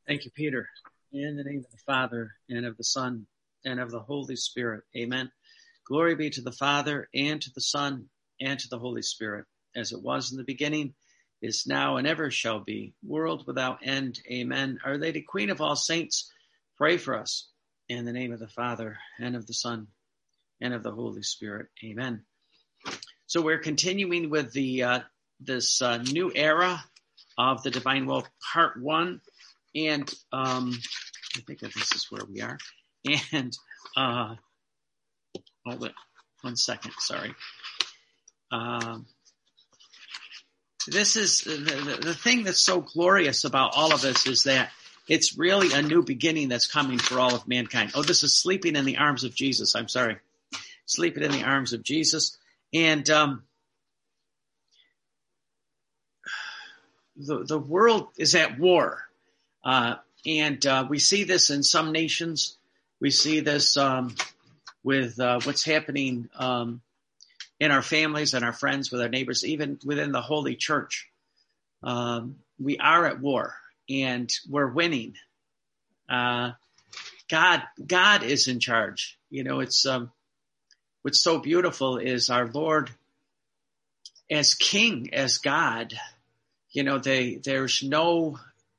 Thank you, Peter. In the name of the Father, and of the Son, and of the Holy Spirit. Amen. Glory be to the Father, and to the Son, and to the Holy Spirit, as it was in the beginning, is now, and ever shall be, world without end. Amen. Our Lady, Queen of all saints, pray for us. In the name of the Father, and of the Son, and of the Holy Spirit. Amen. So we're continuing with this new era of the Divine Will, Part 1. And I think that this is where we are. And hold it 1 second, sorry. This is the thing that's so glorious about all of this is that it's really a new beginning that's coming for all of mankind. Oh, this is sleeping in the arms of Jesus. I'm sorry. Sleeping in the arms of Jesus. And the world is at war. And we see this in some nations. We see this with what's happening in our families and our friends, with our neighbors, even within the Holy Church. We are at war, and we're winning. God is in charge. You know, it's what's so beautiful is our Lord as King, as God. You know, there's no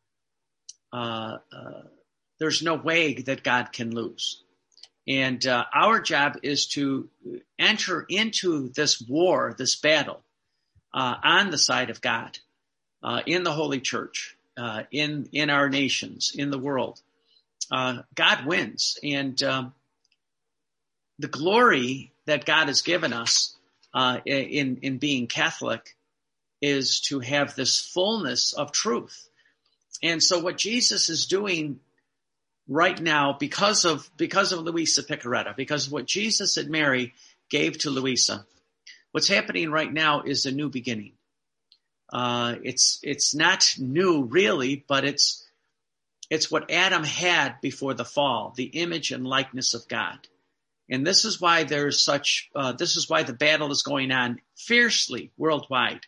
way that God can lose. And our job is to enter into this war, this battle, on the side of God, in the Holy Church, in our nations, in the world. God wins. And the glory that God has given us in being Catholic is to have this fullness of truth. And so what Jesus is doing right now, because of Luisa Piccarreta, because of what Jesus and Mary gave to Luisa, what's happening right now is a new beginning. It's not new really, but it's what Adam had before the fall, the image and likeness of God. And this is why this is why the battle is going on fiercely worldwide.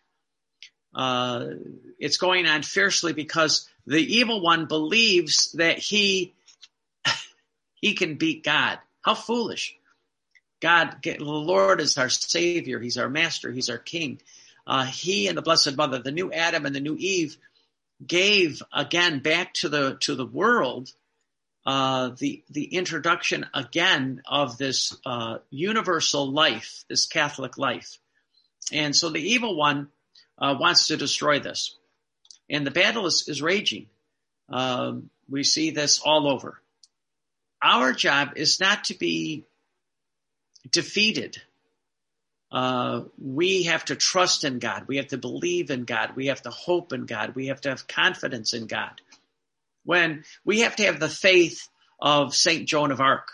It's going on fiercely because the evil one believes that he can beat God. How foolish. The Lord is our Savior. He's our Master. He's our King. He and the Blessed Mother, the new Adam and the new Eve, gave again back to the world the introduction again of this universal life, this Catholic life. And so the evil one wants to destroy this. And the battle is raging. We see this all over. Our job is not to be defeated. We have to trust in God. We have to believe in God. We have to hope in God. We have to have confidence in God. When we have to have the faith of Saint Joan of Arc,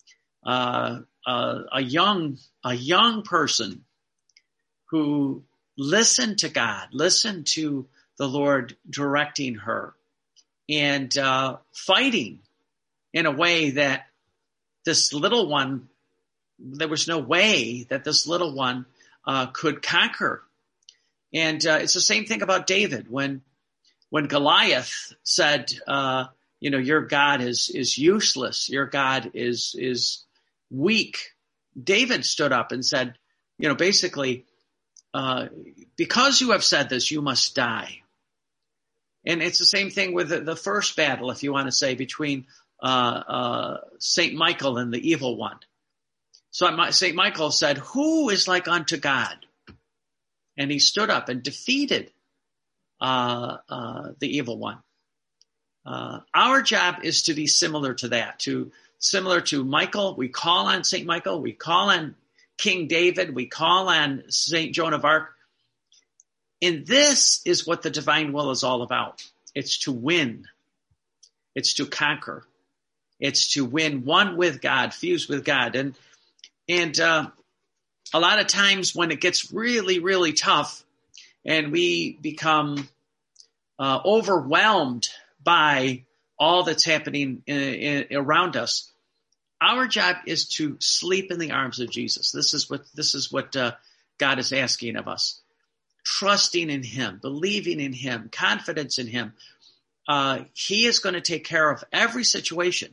a young person who listened to God, listened to the Lord directing her, and fighting in a way that this little one, there was no way that this little one could conquer. And it's the same thing about David. When Goliath said, your God is useless, your God is weak, David stood up and said, basically, because you have said this, you must die. And it's the same thing with the first battle, if you want to say, between Saint Michael and the evil one. So Saint Michael said, "Who is like unto God?" And he stood up and defeated the evil one. Our job is to be similar to that, similar to Michael. We call on Saint Michael. We call on King David. We call on Saint Joan of Arc. And this is what the divine will is all about. It's to win. It's to conquer. It's to win one with God, fuse with God. And a lot of times when it gets really, really tough and we become overwhelmed by all that's happening around us, our job is to sleep in the arms of Jesus. This is what God is asking of us. Trusting in him, believing in him, confidence in him, he is going to take care of every situation.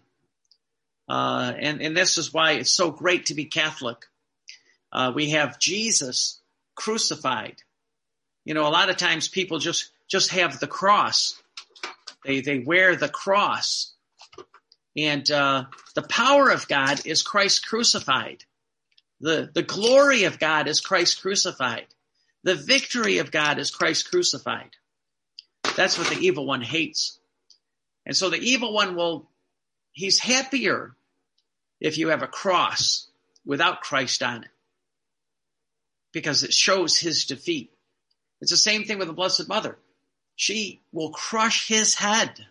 And this is why it's so great to be Catholic. We have Jesus crucified. A lot of times people just have the cross. They wear the cross. And the power of God is Christ crucified. The glory of God is Christ crucified. The victory of God is Christ crucified. That's what the evil one hates. And so the evil one he's happier if you have a cross without Christ on it, because it shows his defeat. It's the same thing with the Blessed Mother. She will crush his head.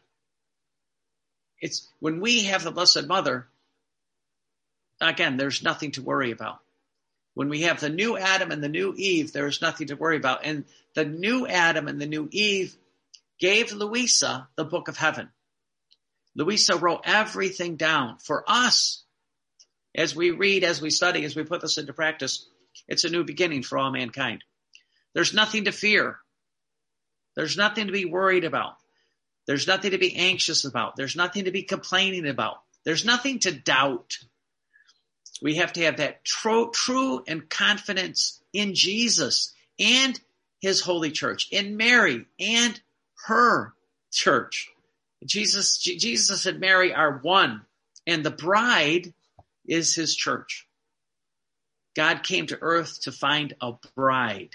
It's when we have the Blessed Mother, again, there's nothing to worry about. When we have the new Adam and the new Eve, there's nothing to worry about. And the new Adam and the new Eve gave Louisa the book of heaven. Louisa wrote everything down for us. As we read, as we study, as we put this into practice, it's a new beginning for all mankind. There's nothing to fear. There's nothing to be worried about. There's nothing to be anxious about. There's nothing to be complaining about. There's nothing to doubt. We have to have that true and confidence in Jesus and his holy church, in Mary and her church. Jesus and Mary are one, and the bride is his church. God came to earth to find a bride.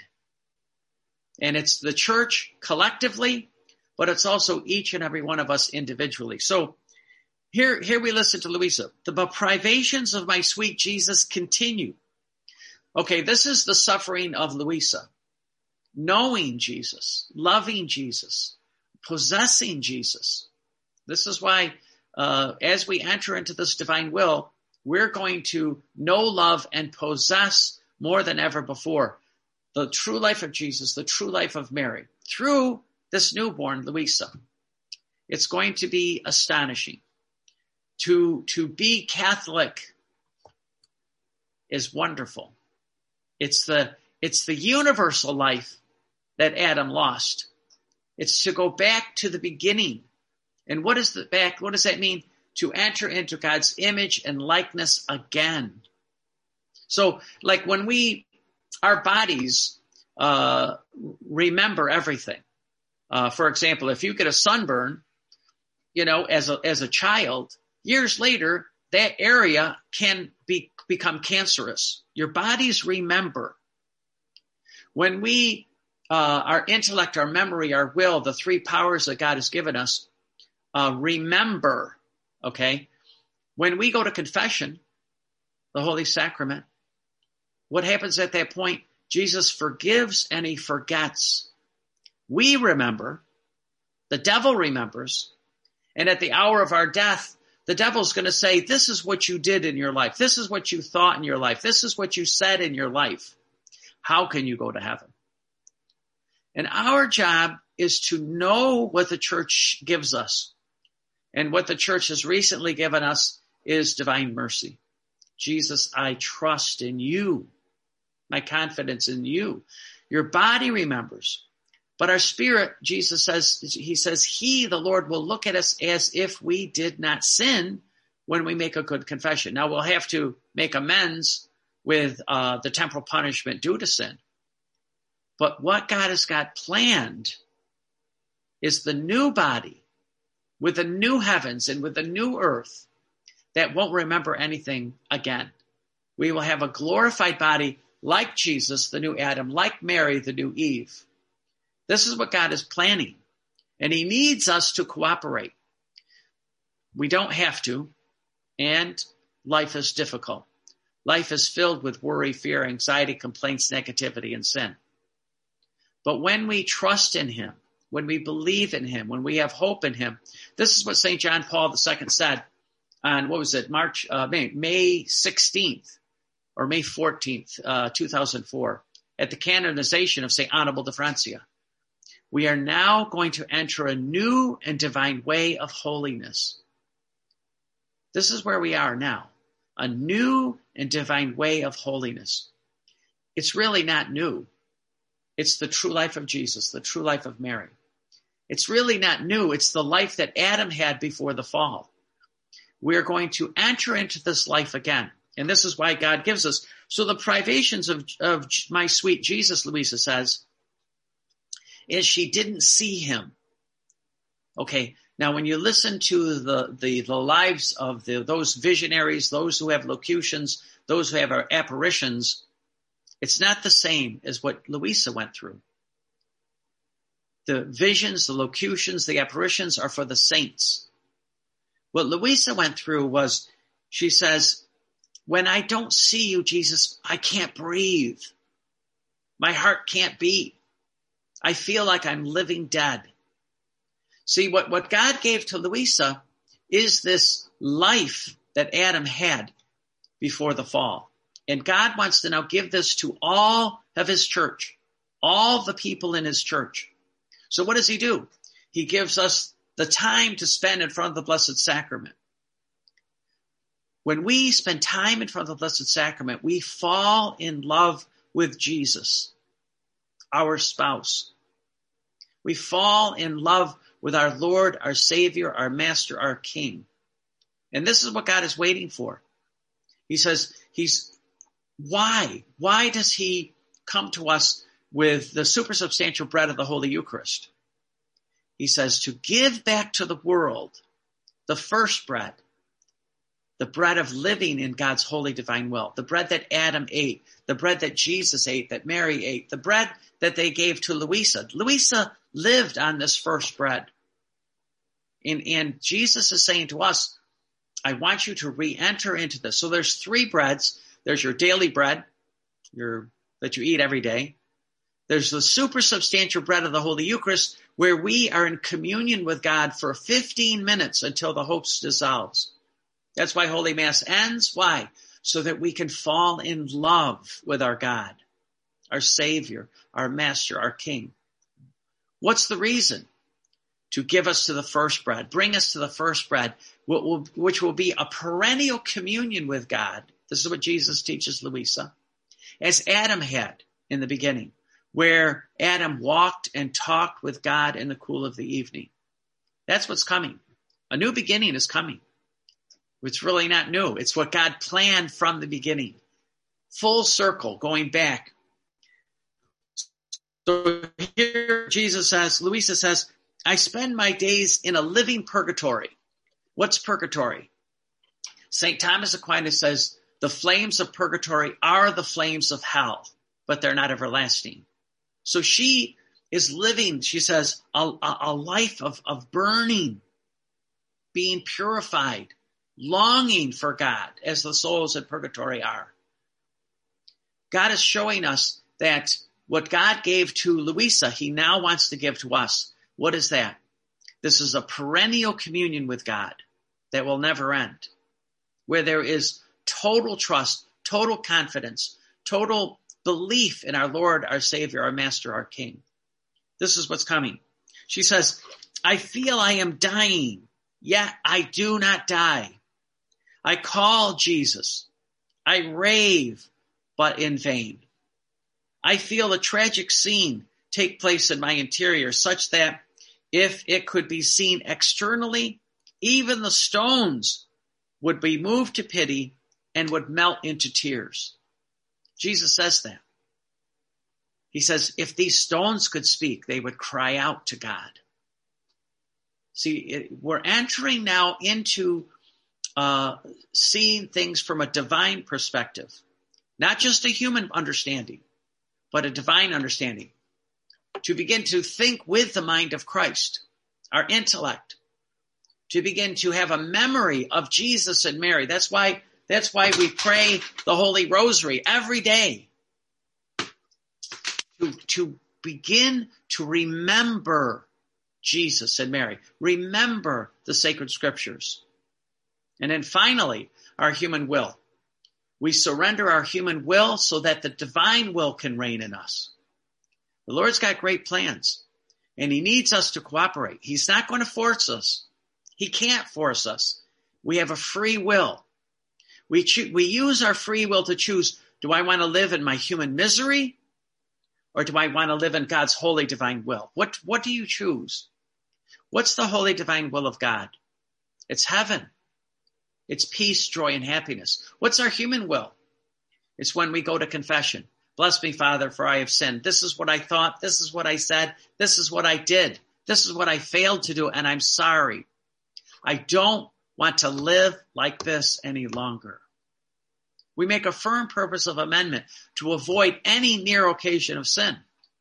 And it's the church collectively, but it's also each and every one of us individually. So here we listen to Louisa. The privations of my sweet Jesus continue. Okay, this is the suffering of Louisa. Knowing Jesus, loving Jesus, possessing Jesus. This is why as we enter into this divine will, we're going to know, love, and possess more than ever before the true life of Jesus, the true life of Mary, through this newborn Louisa. It's going to be astonishing. To be Catholic is wonderful. It's the universal life that Adam lost. It's to go back to the beginning. And what does that mean? To enter into God's image and likeness again. So like when our bodies remember everything. For example, if you get a sunburn, as a child, years later, that area can become cancerous. Your bodies remember. When our intellect, our memory, our will, the three powers that God has given us, remember, okay? When we go to confession, the Holy Sacrament, what happens at that point? Jesus forgives and he forgets. We remember, the devil remembers, and at the hour of our death, the devil's going to say, this is what you did in your life. This is what you thought in your life. This is what you said in your life. How can you go to heaven? And our job is to know what the church gives us. And what the church has recently given us is divine mercy. Jesus, I trust in you. My confidence in you. Your body remembers. But our spirit, Jesus says, he, the Lord, will look at us as if we did not sin when we make a good confession. Now we'll have to make amends with the temporal punishment due to sin. But what God has got planned is the new body with the new heavens and with the new earth that won't remember anything again. We will have a glorified body like Jesus, the new Adam, like Mary, the new Eve. This is what God is planning, and he needs us to cooperate. We don't have to, and life is difficult. Life is filled with worry, fear, anxiety, complaints, negativity, and sin. But when we trust in him, when we believe in him, when we have hope in him, this is what St. John Paul II said on, May 16th or May 14th, 2004, at the canonization of St. Annibal de Francia. We are now going to enter a new and divine way of holiness. This is where we are now, a new and divine way of holiness. It's really not new. It's the true life of Jesus, the true life of Mary. It's really not new. It's the life that Adam had before the fall. We're going to enter into this life again. And this is why God gives us. So the privations of my sweet Jesus, Louisa says, is she didn't see him. Okay, now when you listen to the lives of those visionaries, those who have locutions, those who have apparitions, it's not the same as what Louisa went through. The visions, the locutions, the apparitions are for the saints. What Louisa went through was, she says, when I don't see you, Jesus, I can't breathe. My heart can't beat. I feel like I'm living dead. See, what God gave to Louisa is this life that Adam had before the fall. And God wants to now give this to all of his church, all the people in his church. So what does he do? He gives us the time to spend in front of the Blessed Sacrament. When we spend time in front of the Blessed Sacrament, we fall in love with Jesus, our spouse. We fall in love with our Lord, our Savior, our Master, our King. And this is what God is waiting for. He says, why? Why does he come to us with the supersubstantial bread of the Holy Eucharist? He says, to give back to the world the first bread, the bread of living in God's holy divine will, the bread that Adam ate, the bread that Jesus ate, that Mary ate, the bread that they gave to Louisa. Louisa lived on this first bread. And Jesus is saying to us, I want you to re-enter into this. So there's three breads. There's your daily bread that you eat every day. There's the supersubstantial bread of the Holy Eucharist, where we are in communion with God for 15 minutes until the host dissolves. That's why Holy Mass ends. Why? So that we can fall in love with our God, our Savior, our Master, our King. What's the reason? To give us to the first bread, bring us to the first bread, which will be a perennial communion with God. This is what Jesus teaches Louisa, as Adam had in the beginning, where Adam walked and talked with God in the cool of the evening. That's what's coming. A new beginning is coming. It's really not new. It's what God planned from the beginning. Full circle, going back. So here Jesus says, Louisa says, I spend my days in a living purgatory. What's purgatory? St. Thomas Aquinas says, the flames of purgatory are the flames of hell, but they're not everlasting. So she is living, she says, a life of burning, being purified, longing for God, as the souls in purgatory are. God is showing us that what God gave to Louisa, he now wants to give to us. What is that? This is a perennial communion with God that will never end, where there is total trust, total confidence, total belief in our Lord, our Savior, our Master, our King. This is what's coming. She says, I feel I am dying, yet I do not die. I call Jesus. I rave, but in vain. I feel a tragic scene take place in my interior, such that if it could be seen externally, even the stones would be moved to pity and would melt into tears. Jesus says that. He says, if these stones could speak, they would cry out to God. See, we're entering now into seeing things from a divine perspective, not just a human understanding, but a divine understanding. To begin to think with the mind of Christ, our intellect, to begin to have a memory of Jesus and Mary. That's why we pray the Holy Rosary every day. To begin to remember Jesus and Mary, remember the sacred scriptures. And then finally, our human will. We surrender our human will so that the divine will can reign in us. The Lord's got great plans, and he needs us to cooperate. He's not going to force us. He can't force us. We have a free will. We use our free will to choose, do I want to live in my human misery, or do I want to live in God's holy divine will? What do you choose? What's the holy divine will of God? It's heaven. It's peace, joy, and happiness. What's our human will? It's when we go to confession. Bless me, Father, for I have sinned. This is what I thought. This is what I said. This is what I did. This is what I failed to do, and I'm sorry. I don't want to live like this any longer. We make a firm purpose of amendment to avoid any near occasion of sin.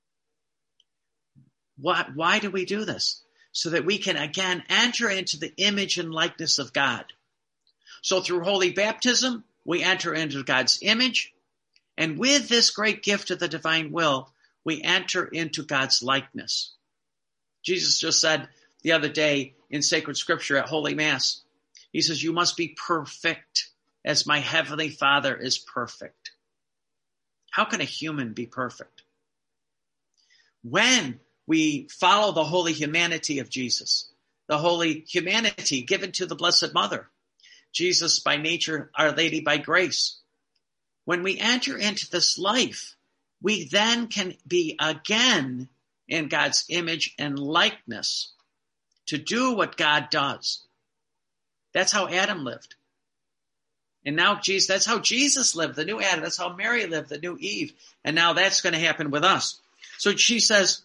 Why do we do this? So that we can again enter into the image and likeness of God. So through holy baptism, we enter into God's image. And with this great gift of the divine will, we enter into God's likeness. Jesus just said the other day in sacred scripture at Holy Mass, he says, you must be perfect as my heavenly Father is perfect. How can a human be perfect? When we follow the holy humanity of Jesus, the holy humanity given to the Blessed Mother, Jesus by nature, Our Lady by grace. When we enter into this life, we then can be again in God's image and likeness to do what God does. That's how Adam lived. And now Jesus, that's how Jesus lived, the new Adam. That's how Mary lived, the new Eve. And now that's going to happen with us. So she says,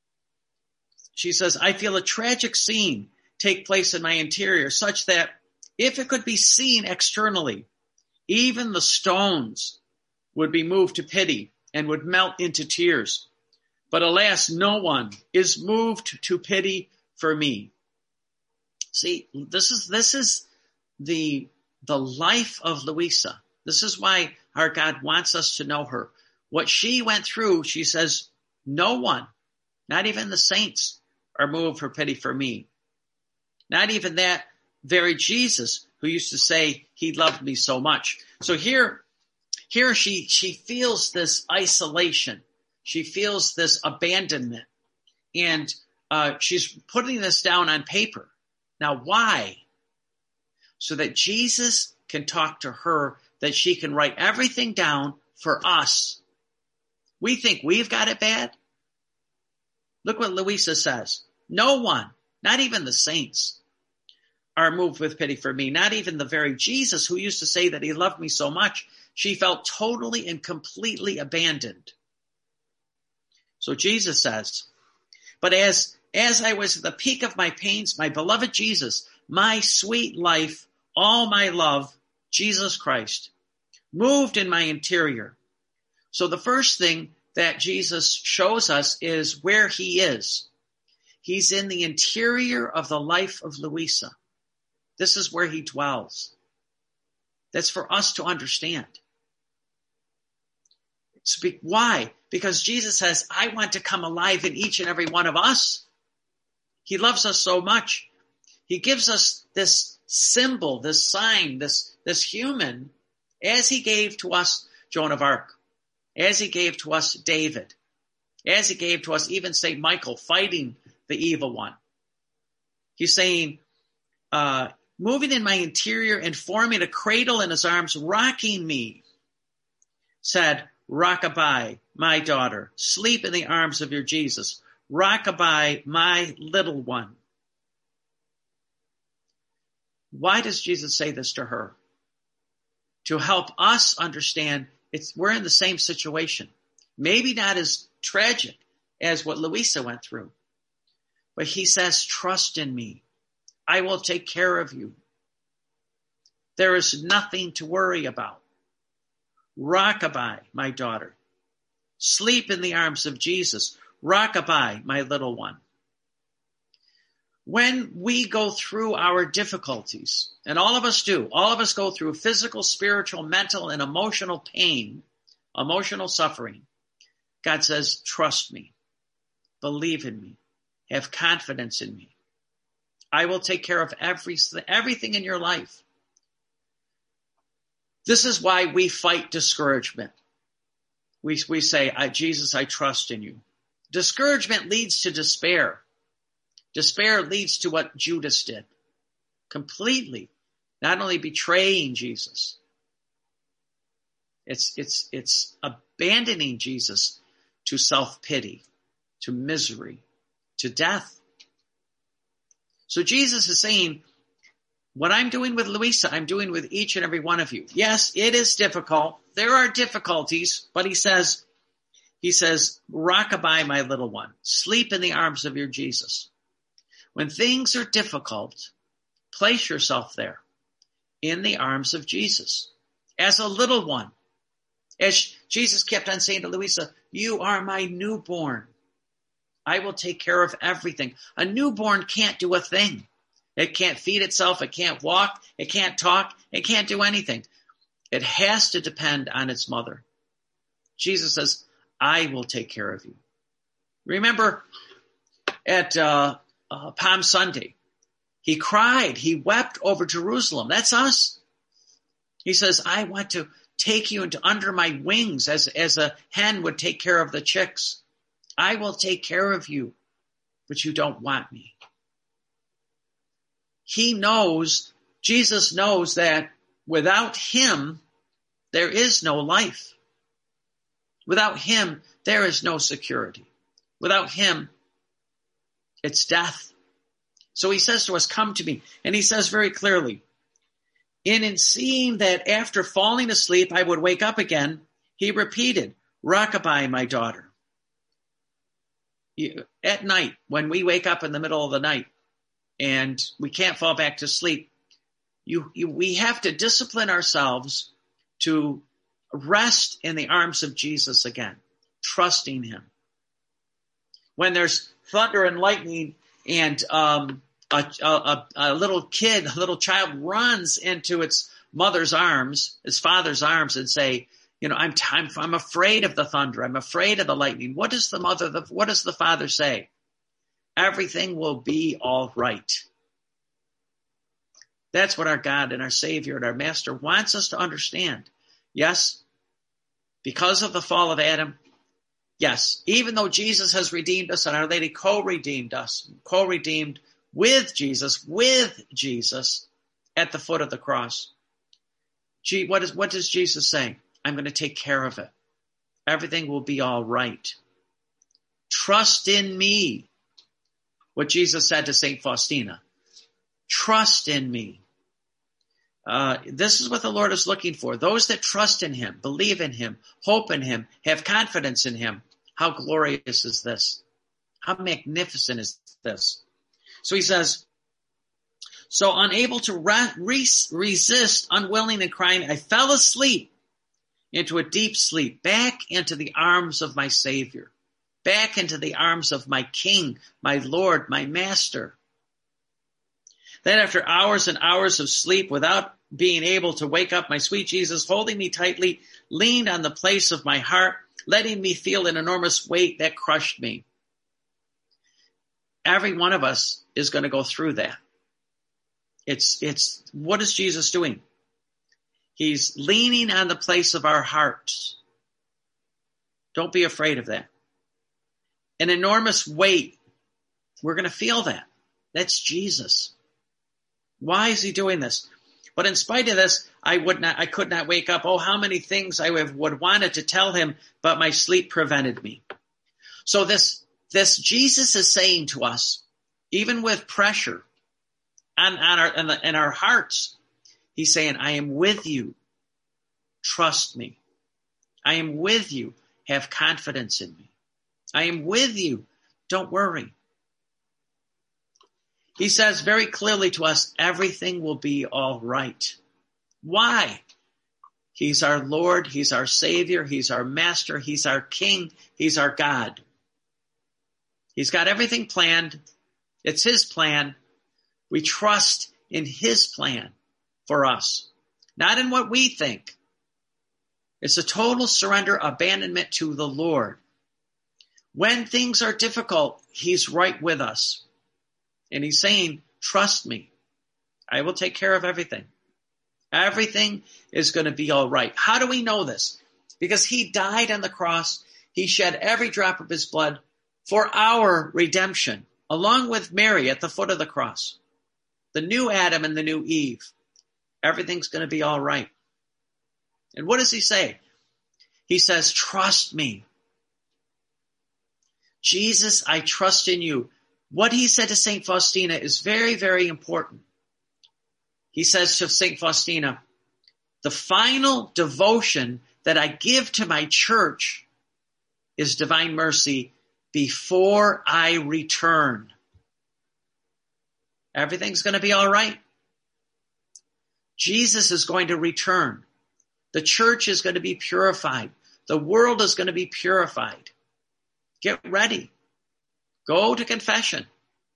I feel a tragic scene take place in my interior, such that if it could be seen externally, even the stones would be moved to pity and would melt into tears. But alas, no one is moved to pity for me. See, this is the life of Luisa. This is why our God wants us to know her. What she went through, she says, no one, not even the saints, are moved for pity for me. Not even that very Jesus who used to say he loved me so much. So here she feels this isolation. She feels this abandonment. And she's putting this down on paper. Now, why? So that Jesus can talk to her, that she can write everything down for us. We think we've got it bad. Look what Luisa says. No one, not even the saints, are moved with pity for me. Not even the very Jesus who used to say that he loved me so much. She felt totally and completely abandoned. So Jesus says, but as I was at the peak of my pains, my beloved Jesus, my sweet life, all my love, Jesus Christ, moved in my interior. So the first thing that Jesus shows us is where he is. He's in the interior of the life of Luisa. This is where he dwells. That's for us to understand. Why? Because Jesus says, I want to come alive in each and every one of us. He loves us so much. He gives us this symbol, this sign, this human, as he gave to us Joan of Arc, as he gave to us David, as he gave to us even St. Michael fighting the evil one. He's saying, moving in my interior and forming a cradle in his arms, rocking me, said, rock-a-bye, my daughter, sleep in the arms of your Jesus. Rock-a-bye, my little one. Why does Jesus say this to her? To help us understand we're in the same situation. Maybe not as tragic as what Luisa went through. But he says, trust in me. I will take care of you. There is nothing to worry about. Rock-a-bye, my daughter. Sleep in the arms of Jesus. Rock-a-bye, my little one. When we go through our difficulties, and all of us do, all of us go through physical, spiritual, mental, and emotional pain, emotional suffering, God says, trust me, believe in me, have confidence in me. I will take care of everything in your life. This is why we fight discouragement. We say, Jesus, I trust in you. Discouragement leads to despair. Despair leads to what Judas did. Completely. Not only betraying Jesus. It's abandoning Jesus to self-pity, to misery, to death. So Jesus is saying, what I'm doing with Louisa, I'm doing with each and every one of you. Yes, it is difficult. There are difficulties, but he says, rock-a-bye, my little one. Sleep in the arms of your Jesus. When things are difficult, place yourself there in the arms of Jesus as a little one. As Jesus kept on saying to Louisa, you are my newborn. I will take care of everything. A newborn can't do a thing. It can't feed itself. It can't walk. It can't talk. It can't do anything. It has to depend on its mother. Jesus says, I will take care of you. Remember at Palm Sunday, he cried. He wept over Jerusalem. That's us. He says, I want to take you into under my wings as a hen would take care of the chicks. I will take care of you, but you don't want me. He knows, Jesus knows that without him, there is no life. Without him, there is no security. Without him, it's death. So he says to us, come to me. And he says very clearly, in seeing that after falling asleep, I would wake up again, he repeated, rock-a-bye, my daughter. At night, when we wake up in the middle of the night, and we can't fall back to sleep, we have to discipline ourselves to rest in the arms of Jesus again, trusting him. When there's thunder and lightning and a little kid, a little child runs into its mother's arms, its father's arms and say, I'm afraid of the thunder. I'm afraid of the lightning. What does the father say? Everything will be all right. That's what our God and our Savior and our Master wants us to understand. Yes, because of the fall of Adam, yes, even though Jesus has redeemed us and Our Lady co-redeemed us, co-redeemed with Jesus at the foot of the cross. What does Jesus say? I'm going to take care of it. Everything will be all right. Trust in me. What Jesus said to St. Faustina. Trust in me. This is what the Lord is looking for. Those that trust in him, believe in him, hope in him, have confidence in him. How glorious is this? How magnificent is this? So he says, so unable to resist, unwilling and crying, I fell asleep into a deep sleep, back into the arms of my Savior, back into the arms of my King, my Lord, my Master. Then after hours and hours of sleep, without being able to wake up, my sweet Jesus, holding me tightly, leaned on the place of my heart, letting me feel an enormous weight that crushed me. Every one of us is going to go through that. It's what is Jesus doing? He's leaning on the place of our hearts. Don't be afraid of that. An enormous weight. We're going to feel that. That's Jesus. Why is he doing this? But in spite of this, I could not wake up. Oh, how many things I would wanted to tell him, but my sleep prevented me. So this Jesus is saying to us, even with pressure on our hearts, he's saying, I am with you. Trust me. I am with you. Have confidence in me. I am with you. Don't worry. He says very clearly to us, everything will be all right. Why? He's our Lord. He's our Savior. He's our Master. He's our King. He's our God. He's got everything planned. It's his plan. We trust in his plan for us, not in what we think. It's a total surrender, abandonment to the Lord. When things are difficult, he's right with us. And he's saying, trust me. I will take care of everything. Everything is going to be all right. How do we know this? Because he died on the cross. He shed every drop of his blood for our redemption, along with Mary at the foot of the cross. The new Adam and the new Eve. Everything's going to be all right. And what does he say? He says, trust me. Jesus, I trust in you. what he said to St. Faustina is very, very important. He says to St. Faustina, the final devotion that I give to my church is divine mercy before I return. Everything's going to be all right. Jesus is going to return. The church is going to be purified. The world is going to be purified. Get ready. Go to confession.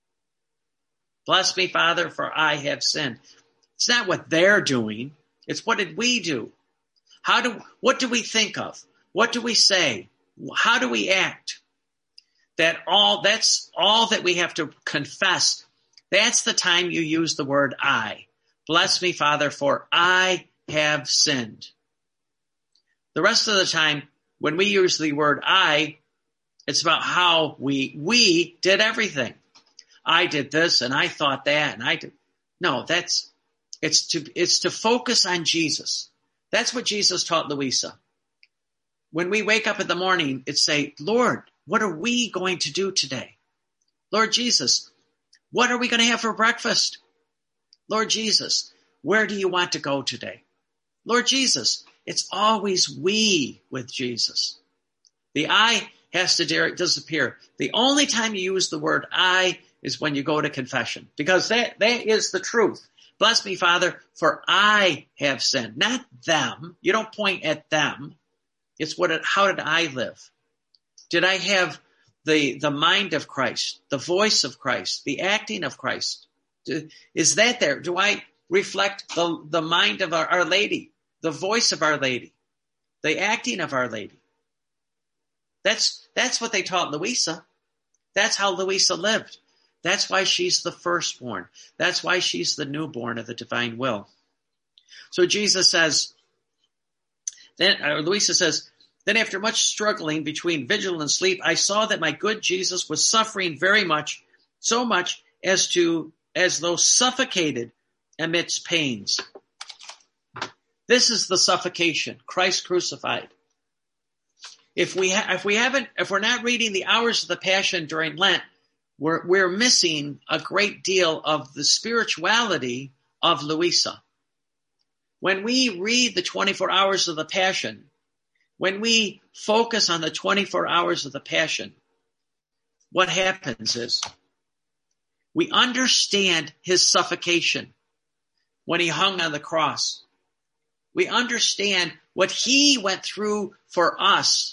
Bless me, Father, for I have sinned. It's not what they're doing. It's what did we do? What do we think of? What do we say? How do we act? That's all that we have to confess. That's the time you use the word I. Bless me, Father, for I have sinned. The rest of the time, when we use the word I, it's about how we did everything. I did this and I thought that and I did. No, it's to focus on Jesus. That's what Jesus taught Louisa. When we wake up in the morning, it's say, Lord, what are we going to do today? Lord Jesus, what are we going to have for breakfast? Lord Jesus, where do you want to go today? Lord Jesus, it's always we with Jesus. The I has to disappear. The only time you use the word I is when you go to confession, because that is the truth. Bless me, Father, for I have sinned, not them. You don't point at them. It's how did I live? Did I have the mind of Christ, the voice of Christ, the acting of Christ? Is that there? Do I reflect the mind of Our Lady, the voice of Our Lady, the acting of Our Lady? That's what they taught Louisa. That's how Louisa lived. That's why she's the firstborn. That's why she's the newborn of the divine will. So Jesus says, Louisa says, then after much struggling between vigil and sleep, I saw that my good Jesus was suffering very much, so much as though suffocated amidst pains. This is the suffocation, Christ crucified. If we're not reading the hours of the Passion during Lent, we're missing a great deal of the spirituality of Louisa. When we read the 24 hours of the Passion, when we focus on the 24 hours of the Passion, what happens is we understand his suffocation when he hung on the cross. We understand what he went through for us.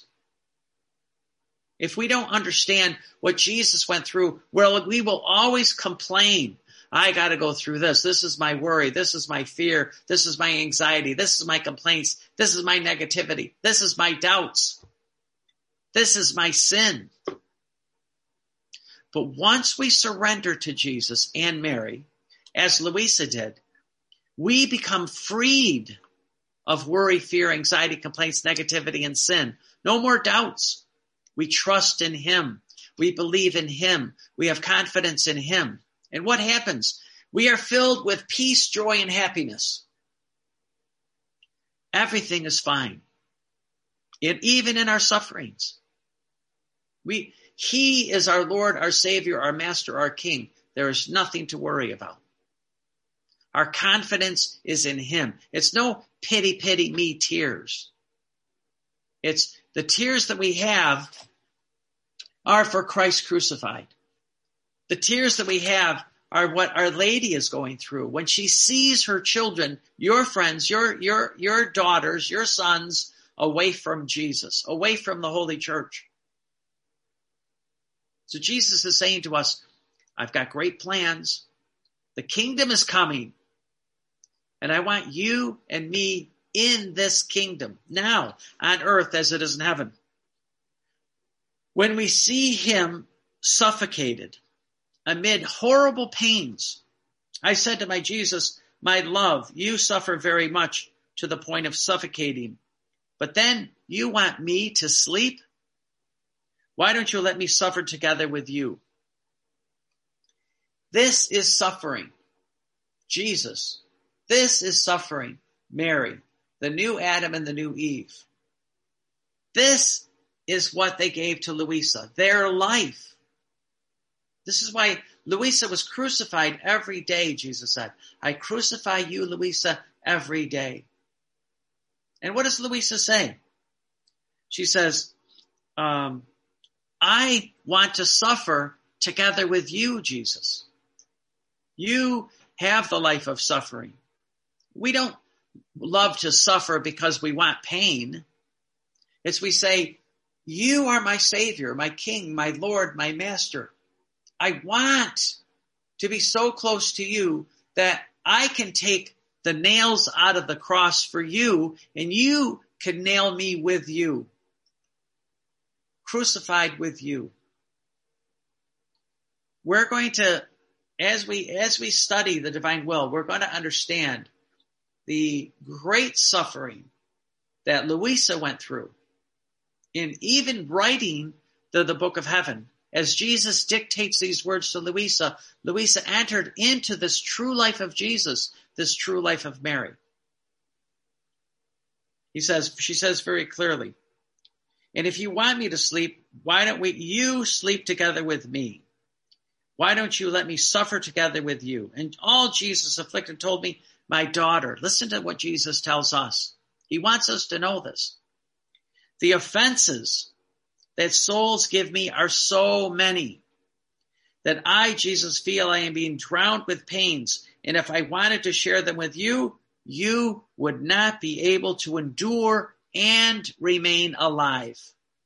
If we don't understand what Jesus went through, well, we will always complain. I got to go through this. This is my worry. This is my fear. This is my anxiety. This is my complaints. This is my negativity. This is my doubts. This is my sin. But once we surrender to Jesus and Mary, as Louisa did, we become freed of worry, fear, anxiety, complaints, negativity, and sin. No more doubts. We trust in him. We believe in him. We have confidence in him. And what happens? We are filled with peace, joy, and happiness. Everything is fine. Even in our sufferings. He is our Lord, our Savior, our Master, our King. There is nothing to worry about. Our confidence is in him. It's no pity, pity me tears. It's the tears that we have are for Christ crucified. The tears that we have are what Our Lady is going through when she sees her children, your friends, your daughters, your sons, away from Jesus, away from the Holy Church. So Jesus is saying to us, I've got great plans. The kingdom is coming. And I want you and me in this kingdom now on earth as it is in heaven. When we see him suffocated amid horrible pains, I said to my Jesus, my love, you suffer very much to the point of suffocating, but then you want me to sleep? Why don't you let me suffer together with you? This is suffering. Jesus. This is suffering. Mary, the new Adam and the new Eve. This is what they gave to Louisa, their life. This is why Louisa was crucified every day, Jesus said. I crucify you, Louisa, every day. And what does Louisa say? She says, I want to suffer together with you, Jesus. You have the life of suffering. We don't love to suffer because we want pain. It's we say, you are my Savior, my King, my Lord, my Master. I want to be so close to you that I can take the nails out of the cross for you and you can nail me with you, crucified with you. We're going to, as we study the divine will, we're going to understand the great suffering that Louisa went through in even writing the book of heaven. As Jesus dictates these words to Louisa, Louisa entered into this true life of Jesus, this true life of Mary. She says very clearly, and if you want me to sleep, why don't you sleep together with me? Why don't you let me suffer together with you? And all Jesus afflicted told me, my daughter, listen to what Jesus tells us. He wants us to know this. The offenses that souls give me are so many that I, Jesus, feel I am being drowned with pains. And if I wanted to share them with you, you would not be able to endure and remain alive.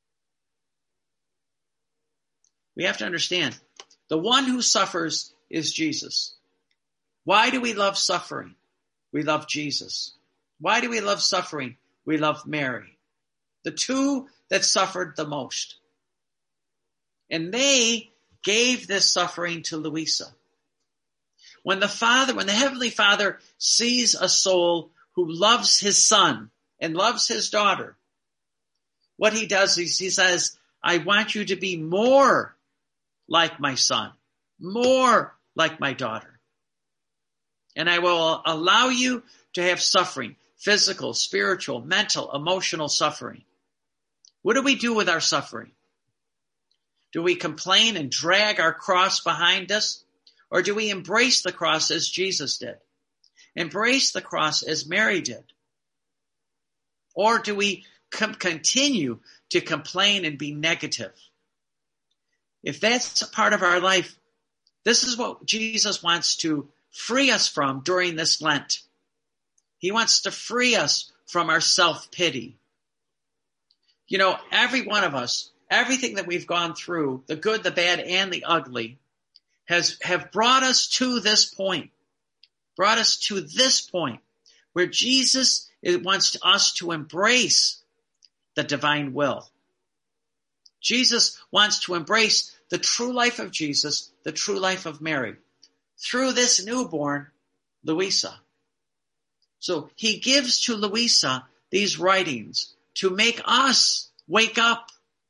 We have to understand, the one who suffers is Jesus. Why do we love suffering? We love Jesus. Why do we love suffering? We love Mary. The two that suffered the most. And they gave this suffering to Louisa. When the Heavenly Father sees a soul who loves his son and loves his daughter, what he does is he says, I want you to be more like my son, more like my daughter. And I will allow you to have suffering, physical, spiritual, mental, emotional suffering. What do we do with our suffering? Do we complain and drag our cross behind us? Or do we embrace the cross as Jesus did? Embrace the cross as Mary did? Or do we continue to complain and be negative? If that's a part of our life, this is what Jesus wants to free us from during this Lent. He wants to free us from our self-pity. You know, every one of us, everything that we've gone through, the good, the bad, and the ugly, have brought us to this point. Brought us to this point where Jesus wants us to embrace the divine will. Jesus wants to embrace the true life of Jesus, the true life of Mary, through this newborn, Louisa. So he gives to Louisa these writings to make us wake up.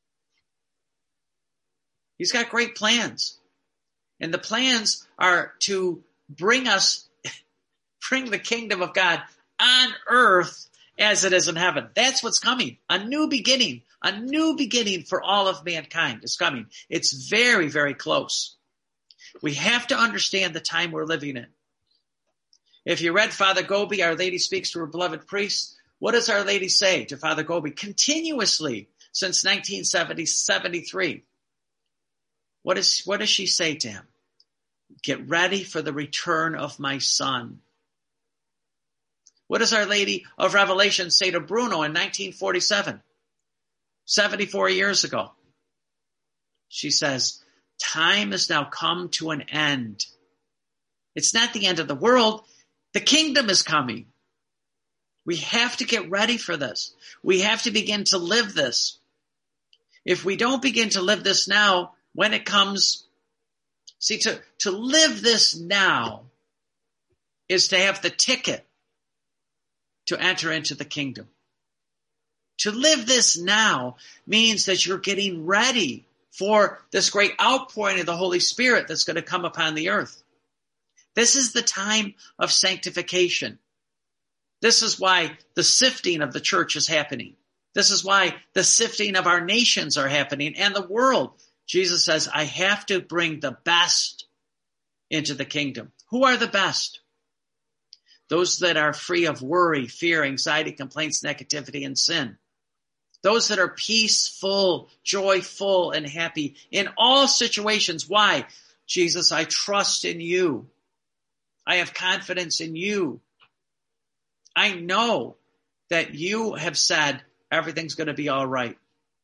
He's got great plans. And the plans are to bring the kingdom of God on earth as it is in heaven. That's what's coming. A new beginning for all of mankind is coming. It's very, very close. We have to understand the time we're living in. If you read Father Gobi, Our Lady Speaks to Her Beloved Priest, what does Our Lady say to Father Gobi continuously since 1973? What does she say to him? Get ready for the return of my son. What does Our Lady of Revelation say to Bruno in 1947, 74 years ago? She says, time has now come to an end. It's not the end of the world. The kingdom is coming. We have to get ready for this. We have to begin to live this. If we don't begin to live this now, when it comes, see, to live this now is to have the ticket to enter into the kingdom. To live this now means that you're getting ready for this great outpouring of the Holy Spirit that's going to come upon the earth. This is the time of sanctification. This is why the sifting of the church is happening. This is why the sifting of our nations are happening and the world. Jesus says, I have to bring the best into the kingdom. Who are the best? Those that are free of worry, fear, anxiety, complaints, negativity, and sin. Those that are peaceful, joyful, and happy in all situations. Why? Jesus, I trust in you. I have confidence in you. I know that you have said everything's going to be all right.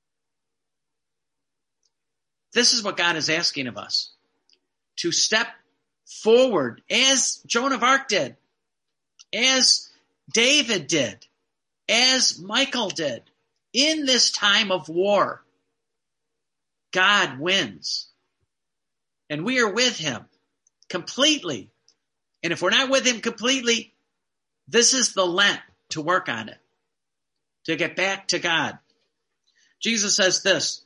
This is what God is asking of us. To step forward as Joan of Arc did, as David did, as Michael did. In this time of war, God wins. And we are with him completely. And if we're not with him completely, this is the Lent to work on it, to get back to God. Jesus says this.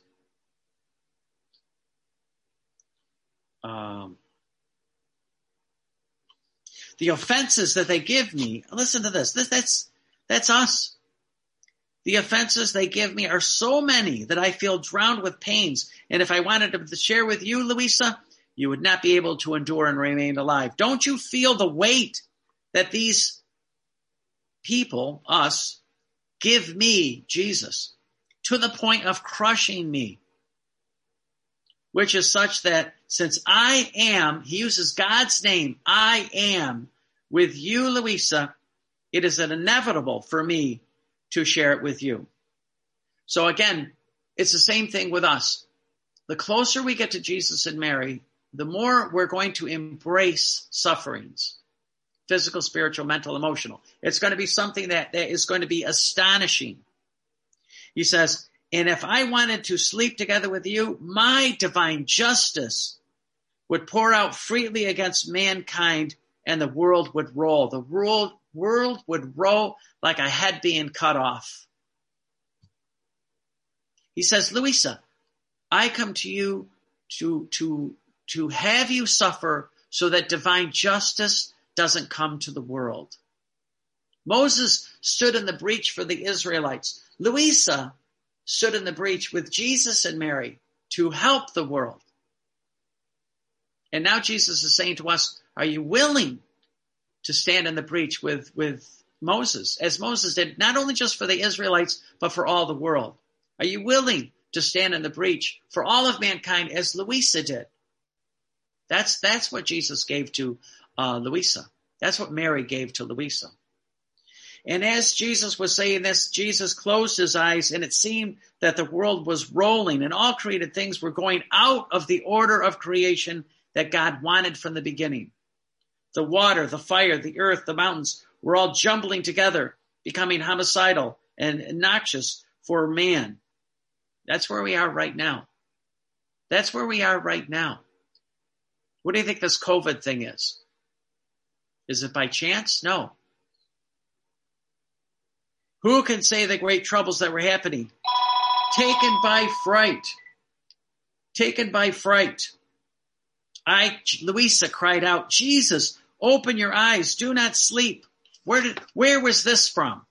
The offenses that they give me, listen to this. That's us. The offenses they give me are so many that I feel drowned with pains. And if I wanted to share with you, Louisa, you would not be able to endure and remain alive. Don't you feel the weight that these people, us, give me, Jesus, to the point of crushing me? Which is such that since I am, he uses God's name, I am with you, Louisa, it is inevitable for me to share it with you. So again, it's the same thing with us. The closer we get to Jesus and Mary, the more we're going to embrace sufferings, physical, spiritual, mental, emotional. It's going to be something that is going to be astonishing. He says, and if I wanted to sleep together with you, my divine justice would pour out freely against mankind and the world would roll. The world would roll like a head being cut off. He says, Louisa, I come to you to have you suffer so that divine justice doesn't come to the world. Moses stood in the breach for the Israelites. Louisa stood in the breach with Jesus and Mary to help the world. And now Jesus is saying to us, are you willing to stand in the breach with Moses, as Moses did, not only just for the Israelites, but for all the world? Are you willing to stand in the breach for all of mankind as Louisa did? That's what Jesus gave to Louisa. That's what Mary gave to Louisa. And as Jesus was saying this, Jesus closed his eyes, and it seemed that the world was rolling and all created things were going out of the order of creation that God wanted from the beginning. The water, the fire, the earth, the mountains were all jumbling together, becoming homicidal and noxious for man. That's where we are right now. That's where we are right now. What do you think this COVID thing is? Is it by chance? No. Who can say the great troubles that were happening? Taken by fright. Taken by fright. Louisa cried out, Jesus, open your eyes. Do not sleep. Where was this from?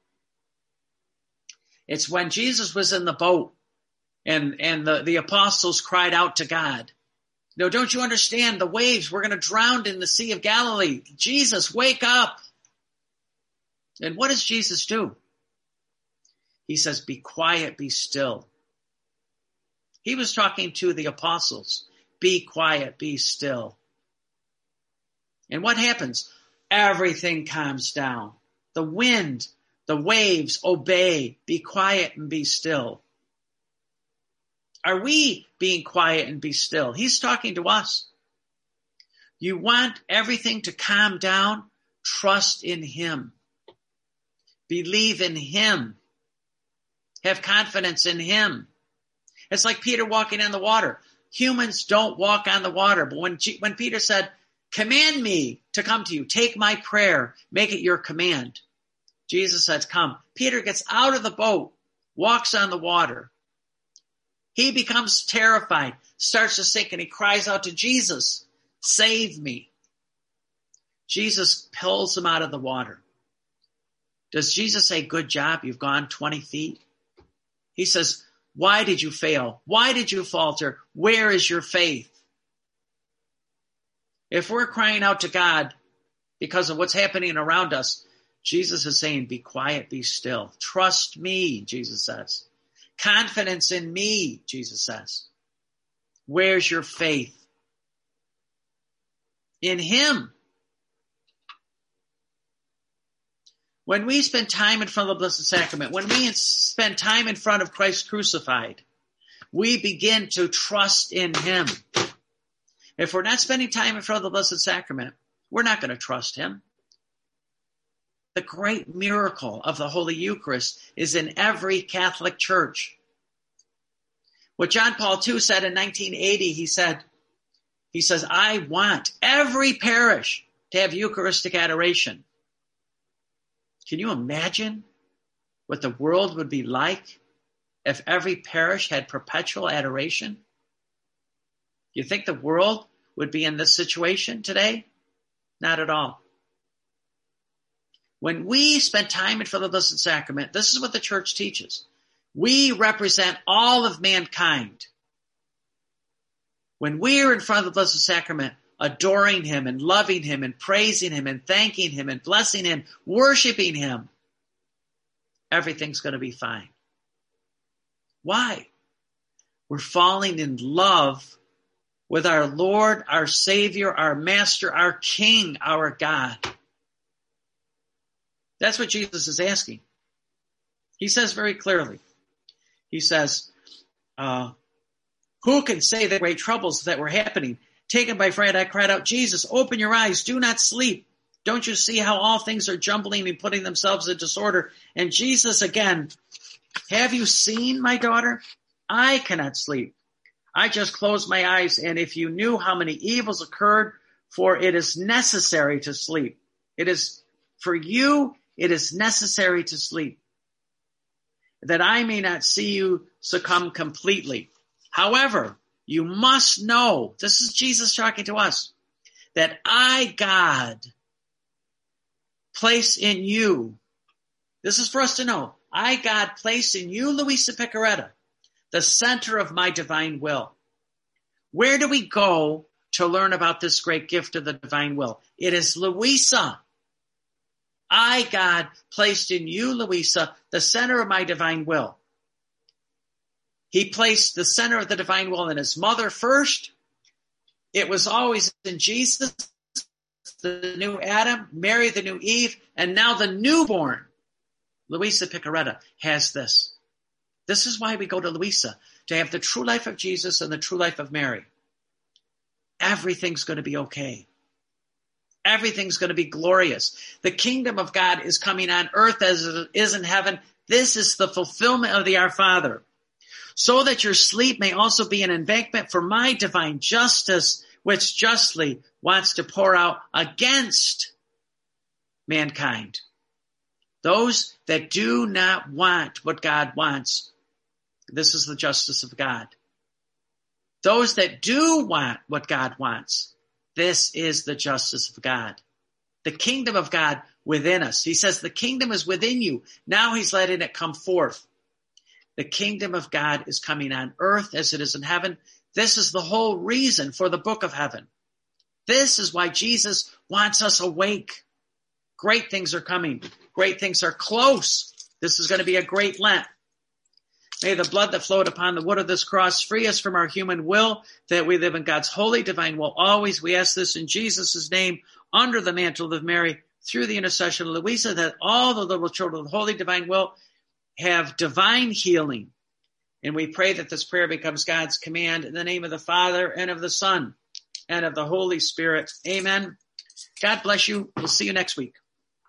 It's when Jesus was in the boat and the apostles cried out to God. No, don't you understand? The waves, we're going to drown in the Sea of Galilee. Jesus, wake up. And what does Jesus do? He says, be quiet, be still. He was talking to the apostles. Be quiet, be still. And what happens? Everything calms down. The wind, the waves obey. Be quiet and be still. Are we being quiet and be still? He's talking to us. You want everything to calm down? Trust in him. Believe in him. Have confidence in him. It's like Peter walking on the water. Humans don't walk on the water. But when Peter said, command me to come to you, take my prayer, make it your command. Jesus says, come. Peter gets out of the boat, walks on the water. He becomes terrified, starts to sink, and he cries out to Jesus, save me. Jesus pulls him out of the water. Does Jesus say, good job, you've gone 20 feet? He says, Why did you fail? Why did you falter? Where is your faith? If we're crying out to God because of what's happening around us, Jesus is saying, be quiet, be still. Trust me, Jesus says. Confidence in me, Jesus says. Where's your faith? In him. When we spend time in front of the Blessed Sacrament, when we spend time in front of Christ crucified, we begin to trust in him. If we're not spending time in front of the Blessed Sacrament, we're not going to trust him. The great miracle of the Holy Eucharist is in every Catholic church. What John Paul II said in 1980, he says, I want every parish to have Eucharistic adoration. Can you imagine what the world would be like if every parish had perpetual adoration? You think the world would be in this situation today? Not at all. When we spend time in front of the Blessed Sacrament, this is what the church teaches. We represent all of mankind. When we're in front of the Blessed Sacrament, adoring him and loving him and praising him and thanking him and blessing him, worshiping him, everything's going to be fine. Why? We're falling in love with our Lord, our Savior, our Master, our King, our God. That's what Jesus is asking. He says very clearly, he says, who can say the great troubles that were happening? Taken by fright, I cried out, Jesus, open your eyes, do not sleep. Don't you see how all things are jumbling and putting themselves in disorder? And Jesus again, have you seen my daughter? I cannot sleep. I just closed my eyes, and if you knew how many evils occurred, for it is necessary to sleep. It is, for you, it is necessary to sleep, that I may not see you succumb completely. However, you must know, this is Jesus talking to us, that I, God, place in you, this is for us to know, I, God, place in you, Luisa Piccarreta, the center of my divine will. Where do we go to learn about this great gift of the divine will? It is Luisa. I, God, placed in you, Luisa, the center of my divine will. He placed the center of the divine will in his mother first. It was always in Jesus, the new Adam, Mary, the new Eve, and now the newborn, Luisa Piccarreta, has this. This is why we go to Luisa, to have the true life of Jesus and the true life of Mary. Everything's going to be okay. Everything's going to be glorious. The kingdom of God is coming on earth as it is in heaven. This is the fulfillment of the Our Father. So that your sleep may also be an embankment for my divine justice, which justly wants to pour out against mankind. Those that do not want what God wants. This is the justice of God. Those that do want what God wants. This is the justice of God. The kingdom of God within us. He says the kingdom is within you. Now he's letting it come forth. The kingdom of God is coming on earth as it is in heaven. This is the whole reason for the book of heaven. This is why Jesus wants us awake. Great things are coming. Great things are close. This is going to be a great Lent. May the blood that flowed upon the wood of this cross free us from our human will, that we live in God's holy, divine will always. We ask this in Jesus' name, under the mantle of Mary, through the intercession of Luisa, that all the little children of the holy, divine will have divine healing. And we pray that this prayer becomes God's command in the name of the Father and of the Son and of the Holy Spirit. Amen. God bless you. We'll see you next week.